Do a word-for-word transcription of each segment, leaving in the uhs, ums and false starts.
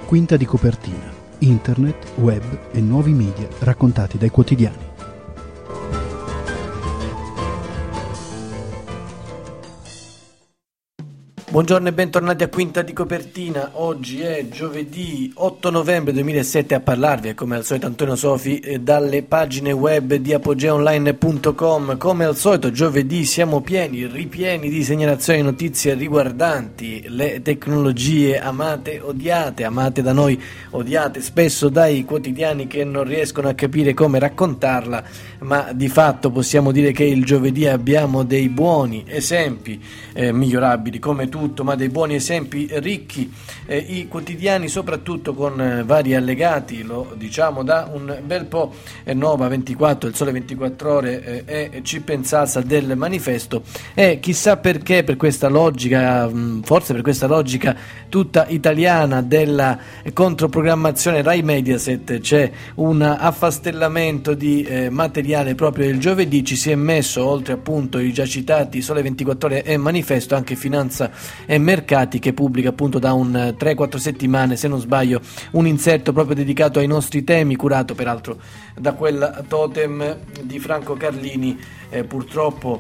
Quinta di copertina, internet, web e nuovi media raccontati dai quotidiani. Buongiorno e bentornati a Quinta di copertina. Oggi è giovedì otto novembre duemilasette. A parlarvi è come al solito Antonio Sofi eh, dalle pagine web di apogea online punto com. Come al solito giovedì siamo pieni, ripieni di segnalazioni e notizie riguardanti le tecnologie amate, odiate, amate da noi, odiate spesso dai quotidiani che non riescono a capire come raccontarla, ma di fatto possiamo dire che il giovedì abbiamo dei buoni esempi eh, migliorabili come tutto, ma dei buoni esempi ricchi, eh, i quotidiani soprattutto con eh, vari allegati, lo diciamo da un bel po', eh, Nova ventiquattro, il Sole ventiquattro Ore eh, e Chip and Salsa del Manifesto, e chissà perché per questa logica, mh, forse per questa logica tutta italiana della controprogrammazione Rai Mediaset, c'è un affastellamento di eh, materiale proprio il giovedì. Ci si è messo, oltre appunto i già citati Sole ventiquattro Ore e Manifesto, anche Finanza e Mercati, che pubblica appunto da un tre quattro settimane, se non sbaglio, un inserto proprio dedicato ai nostri temi, curato peraltro da quel totem di Franco Carlini, eh, purtroppo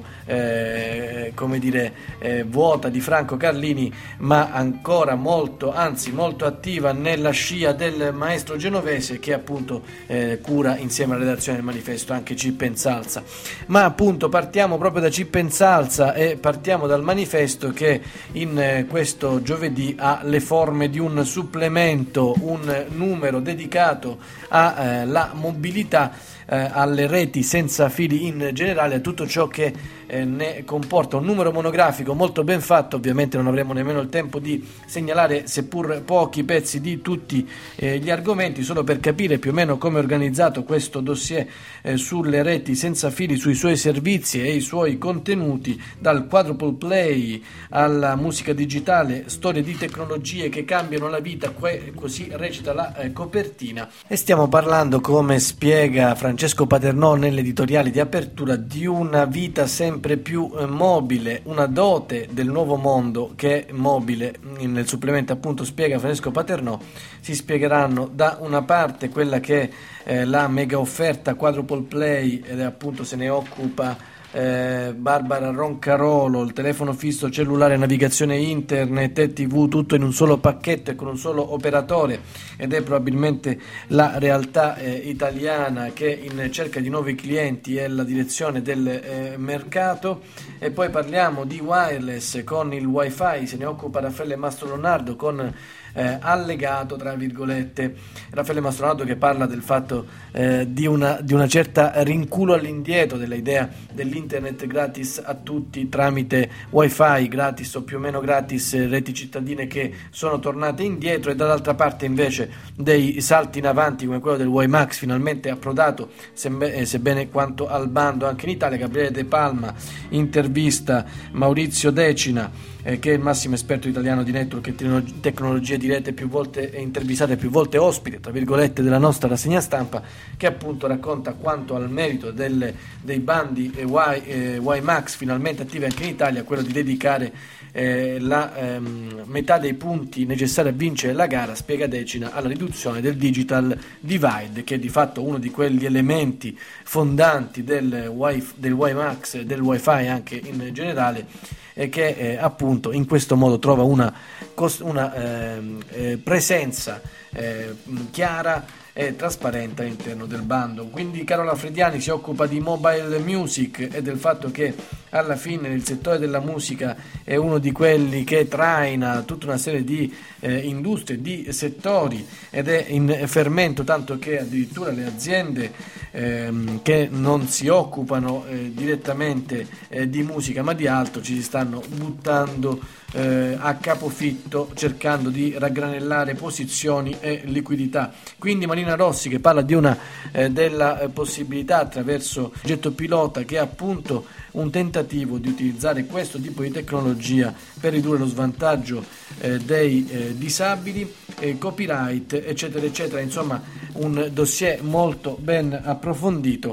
eh, come dire eh, vuota di Franco Carlini, ma ancora molto, anzi molto attiva nella scia del maestro genovese, che appunto eh, cura insieme alla redazione del Manifesto anche Chip and Salsa. Ma appunto partiamo proprio da Chip and Salsa e partiamo dal Manifesto, che in eh, questo giovedì ha le forme di un supplemento, un numero dedicato alla eh, mobilità, eh, alle reti senza fili in generale, a tutto ciò che eh, ne comporta. Un numero monografico molto ben fatto. Ovviamente non avremo nemmeno il tempo di segnalare, seppur pochi pezzi di tutti eh, gli argomenti, solo per capire più o meno come è organizzato questo dossier eh, sulle reti senza fili, sui suoi servizi e i suoi contenuti, dal quadruple play alla musica digitale, storie di tecnologie che cambiano la vita, que- così recita la eh, copertina. E stiamo parlando, come spiega Francesco Paternò nell'editoriale di apertura, di una vita sempre più eh, mobile, una dote del nuovo mondo che è mobile. Nel supplemento appunto spiega Francesco Paternò, si spiegheranno da una parte quella che è eh, la mega offerta quadruple play, ed appunto se ne occupa Eh, Barbara Roncarolo, il telefono fisso, cellulare, navigazione internet e tv, tutto in un solo pacchetto e con un solo operatore, ed è probabilmente la realtà eh, italiana che in cerca di nuovi clienti è la direzione del eh, mercato. E poi parliamo di wireless con il wifi, se ne occupa Raffaele Mastrolonardo con eh, allegato tra virgolette Raffaele Mastrolonardo, che parla del fatto eh, di una di una certa rinculo all'indietro dell'idea dell'internet gratis a tutti tramite wifi gratis o più o meno gratis, reti cittadine che sono tornate indietro, e dall'altra parte invece dei salti in avanti come quello del WiMax, finalmente approdato, sebbene quanto al bando anche in Italia. Gabriele De Palma intervista Maurizio Decina, eh, che è il massimo esperto italiano di network e tecnologie di rete, più volte intervistato e più volte ospite tra virgolette della nostra rassegna stampa, che appunto racconta quanto al merito delle, dei bandi eh, y, eh, WiMax finalmente attivi anche in Italia, quello di dedicare eh, la ehm, metà dei punti necessari a vincere la gara, spiega Decina, alla riduzione del digital divide, che è di fatto uno di quegli elementi fondanti del, wi- del WiMax e del wifi anche in generale, e che eh, appunto in questo modo trova una, una eh, eh, presenza eh, chiara e trasparente all'interno del bando. Quindi Carola Frediani si occupa di mobile music e del fatto che alla fine il settore della musica è uno di quelli che traina tutta una serie di eh, industrie, di settori, ed è in fermento, tanto che addirittura le aziende ehm, che non si occupano eh, direttamente eh, di musica ma di altro ci si stanno buttando eh, a capofitto, cercando di raggranellare posizioni e liquidità. Quindi Marina Rossi, che parla di una eh, della eh, possibilità attraverso progetto pilota, che è appunto un tentativo di utilizzare questo tipo di tecnologia per ridurre lo svantaggio eh, dei eh, disabili, eh, copyright eccetera eccetera, insomma un dossier molto ben approfondito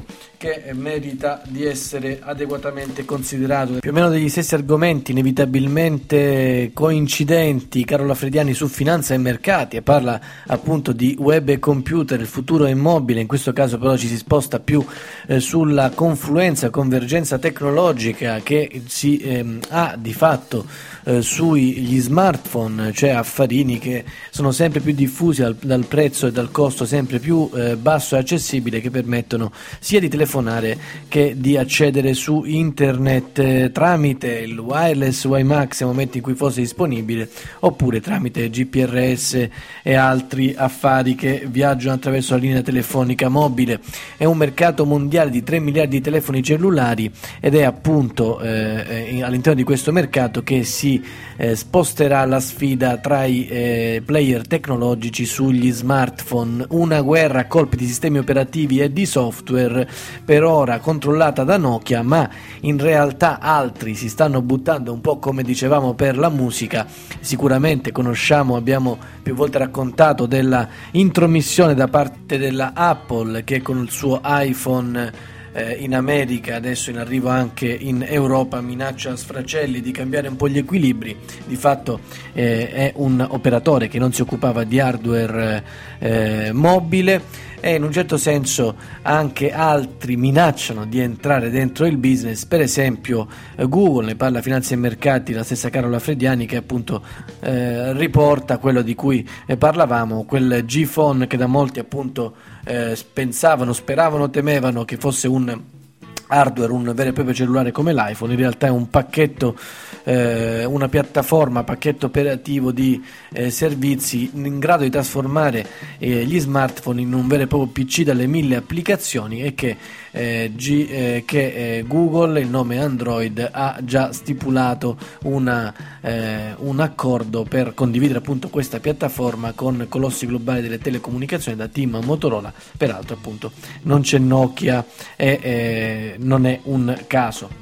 che merita di essere adeguatamente considerato. Più o meno degli stessi argomenti inevitabilmente coincidenti Carola Frediani su finanza e mercati, e parla appunto di web e computer, il futuro è immobile. In questo caso però ci si sposta più eh, sulla confluenza, convergenza tecnologica che si ehm, ha di fatto eh, sugli smartphone, cioè affarini che sono sempre più diffusi dal, dal prezzo e dal costo sempre più eh, basso e accessibile, che permettono sia di telefonare che di accedere su internet eh, tramite il wireless WiMAX nei momenti in cui fosse disponibile, oppure tramite G P R S e altri affari che viaggiano attraverso la linea telefonica mobile. È un mercato mondiale di tre miliardi di telefoni cellulari ed è appunto eh, all'interno di questo mercato che si eh, sposterà la sfida tra i eh, player tecnologici sugli smartphone, una guerra a colpi di sistemi operativi e di software, per ora controllata da Nokia, ma in realtà altri si stanno buttando, un po' come dicevamo per la musica. Sicuramente conosciamo, abbiamo più volte raccontato della intromissione da parte della Apple, che con il suo iPhone in America, adesso in arrivo anche in Europa, minaccia a sfracelli di cambiare un po' gli equilibri. Di fatto eh, è un operatore che non si occupava di hardware eh, mobile, e in un certo senso anche altri minacciano di entrare dentro il business, per esempio eh, Google. Ne parla Finanza e Mercati la stessa Carola Frediani, che appunto eh, riporta quello di cui eh, parlavamo, quel G-Phone che da molti appunto eh, pensavano, speravano, temevano che fosse un hardware, un vero e proprio cellulare come l'iPhone. In realtà è un pacchetto, eh, una piattaforma, pacchetto operativo di eh, servizi in grado di trasformare eh, gli smartphone in un vero e proprio P C dalle mille applicazioni, e che, eh, G, eh, che eh, Google, il nome Android, ha già stipulato una, eh, un accordo per condividere appunto questa piattaforma con colossi globali delle telecomunicazioni, da T I M a Motorola. Peraltro appunto non c'è Nokia e eh, non è un caso.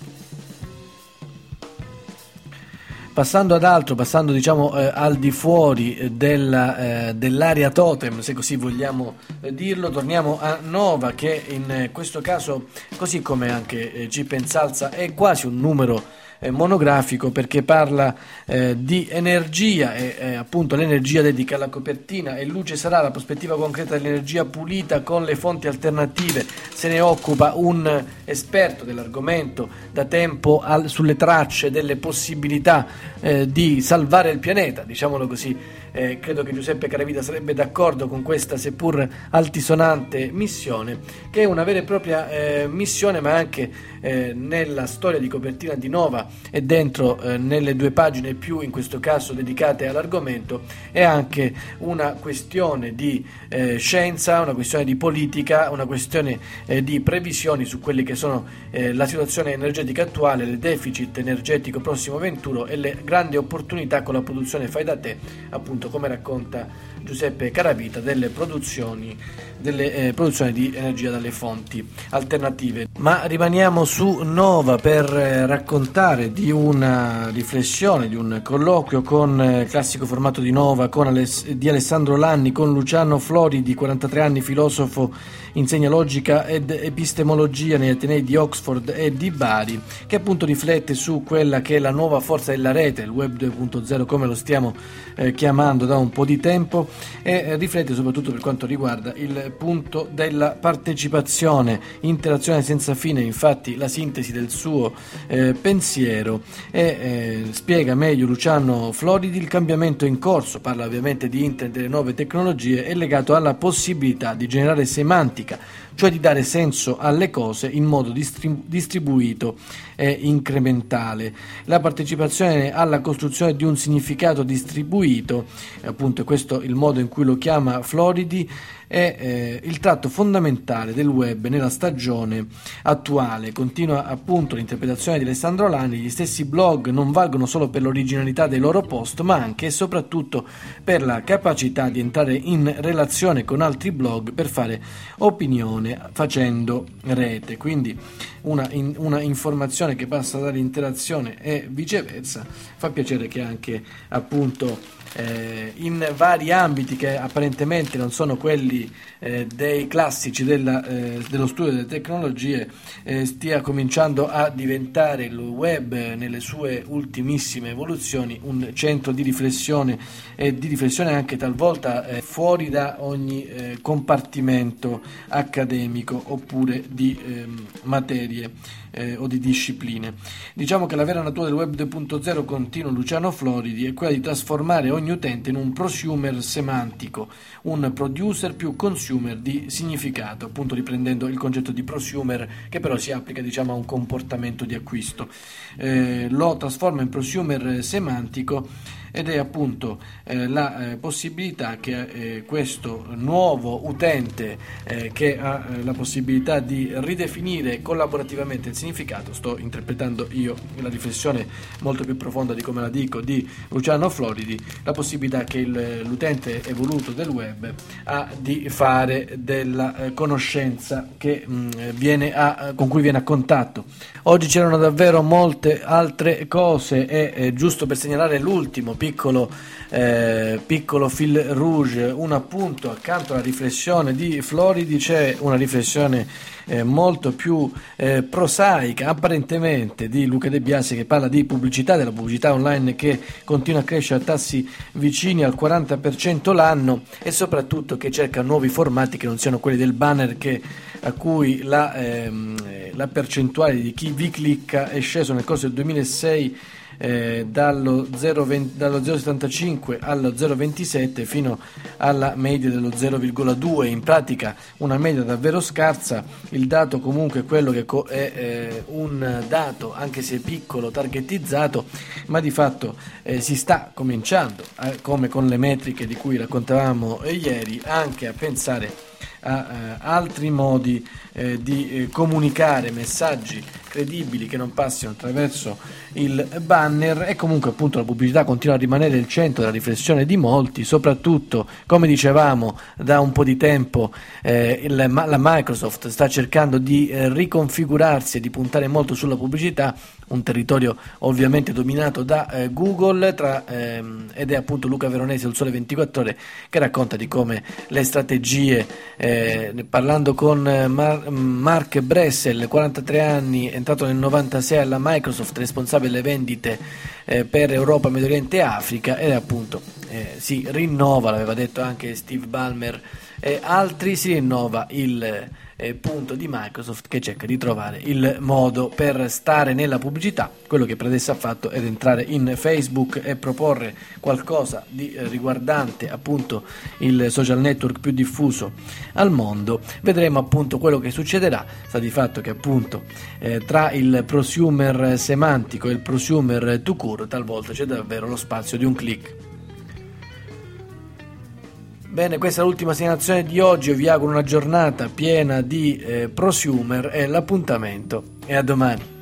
Passando ad altro, passando diciamo eh, al di fuori della, eh, dell'area totem, se così vogliamo eh, dirlo, torniamo a Nova, che in eh, questo caso, così come anche eh, Chip and Salsa, è quasi un numero eh, monografico, perché parla eh, di energia e eh, appunto l'energia dedica alla copertina. E luce sarà la prospettiva concreta dell'energia pulita con le fonti alternative. Se ne occupa un esperto dell'argomento da tempo al, sulle tracce delle possibilità eh, di salvare il pianeta, diciamolo così. Eh, credo che Giuseppe Caravita sarebbe d'accordo con questa seppur altisonante missione, che è una vera e propria eh, missione, ma anche eh, nella storia di copertina di Nova e dentro eh, nelle due pagine più, in questo caso, dedicate all'argomento, è anche una questione di eh, scienza, una questione di politica, una questione eh, di previsioni su quelli che sono eh, la situazione energetica attuale, il deficit energetico prossimo venturo e le grandi opportunità con la produzione fai da te, appunto come racconta Giuseppe Caravita, delle produzioni delle eh, produzioni di energia dalle fonti alternative. Ma rimaniamo su Nova per eh, raccontare di una riflessione, di un colloquio con eh, classico formato di Nova, con Aless- di Alessandro Lanni, con Luciano Floridi, quarantatré anni, filosofo, insegna logica ed epistemologia negli Atenei di Oxford e di Bari, che appunto riflette su quella che è la nuova forza della rete, il web due punto zero come lo stiamo eh, chiamando da un po' di tempo, e eh, riflette soprattutto per quanto riguarda il punto della partecipazione, interazione senza fine, infatti la sintesi del suo eh, pensiero, e eh, spiega meglio Luciano Floridi il cambiamento in corso. Parla ovviamente di internet, delle nuove tecnologie, è legato alla possibilità di generare semantica, cioè di dare senso alle cose in modo distribu- distribuito e incrementale. La partecipazione alla costruzione di un significato distribuito, appunto questo il modo in cui lo chiama Floridi, è eh, il tratto fondamentale del web nella stagione attuale. Continua appunto l'interpretazione di Alessandro Lanni gli stessi blog non valgono solo per l'originalità dei loro post, ma anche e soprattutto per la capacità di entrare in relazione con altri blog per fare opinione facendo rete. Quindi una, in, una informazione che passa dall'interazione e viceversa. Fa piacere che anche appunto Eh, in vari ambiti che apparentemente non sono quelli eh, dei classici della, eh, dello studio delle tecnologie, eh, stia cominciando a diventare il web eh, nelle sue ultimissime evoluzioni un centro di riflessione e di riflessione anche talvolta eh, fuori da ogni eh, compartimento accademico oppure di eh, materie eh, o di discipline. Diciamo che la vera natura del web due punto zero, continua Luciano Floridi, è quella di trasformare ogni utente in un prosumer semantico, un producer più consumer di significato, appunto riprendendo il concetto di prosumer che però si applica diciamo a un comportamento di acquisto. Eh, lo trasforma in prosumer semantico ed è appunto eh, la eh, possibilità che eh, questo nuovo utente eh, che ha eh, la possibilità di ridefinire collaborativamente il significato, sto interpretando io la riflessione molto più profonda di come la dico di Luciano Floridi, la possibilità che il, l'utente evoluto del web ha di fare della eh, conoscenza che mh, viene a, con cui viene a contatto. Oggi c'erano davvero molte altre cose e eh, giusto per segnalare l'ultimo piccolo, eh, piccolo fil rouge, un appunto accanto alla riflessione di Floridi c'è una riflessione eh, molto più eh, prosaica apparentemente di Luca De Biasi, che parla di pubblicità, della pubblicità online che continua a crescere a tassi vicini al quaranta per cento l'anno e soprattutto che cerca nuovi formati che non siano quelli del banner, che a cui la, ehm, la percentuale di chi vi clicca è sceso nel corso del duemilasei Eh, dallo zero virgola settantacinque allo zero virgola ventisette fino alla media dello zero virgola due, in pratica una media davvero scarsa. Il dato comunque è quello che co- è eh, un dato, anche se piccolo, targetizzato, ma di fatto eh, si sta cominciando, eh, come con le metriche di cui raccontavamo eh, ieri, anche a pensare a eh, altri modi eh, di eh, comunicare messaggi credibili che non passino attraverso il banner. E comunque appunto la pubblicità continua a rimanere il centro della riflessione di molti, soprattutto come dicevamo da un po' di tempo eh, il, la Microsoft sta cercando di eh, riconfigurarsi e di puntare molto sulla pubblicità, un territorio ovviamente dominato da eh, Google, tra, ehm, ed è appunto Luca Veronesi del Sole ventiquattro Ore che racconta di come le strategie, eh, parlando con Mar- Mark Bressel, quarantatré anni, entrato nel novantasei alla Microsoft, responsabile delle vendite eh, per Europa, Medio Oriente e Africa, ed appunto eh, si rinnova, l'aveva detto anche Steve Ballmer e altri, si rinnova il eh, punto di Microsoft che cerca di trovare il modo per stare nella pubblicità. Quello che per adesso ha fatto è entrare in Facebook e proporre qualcosa di eh, riguardante appunto il social network più diffuso al mondo. Vedremo appunto quello che succederà. Sta di fatto che appunto eh, tra il prosumer semantico e il prosumer tout court talvolta c'è davvero lo spazio di un click. Bene, questa è l'ultima segnalazione di oggi. Io vi auguro una giornata piena di eh, prosumer e l'appuntamento è a domani.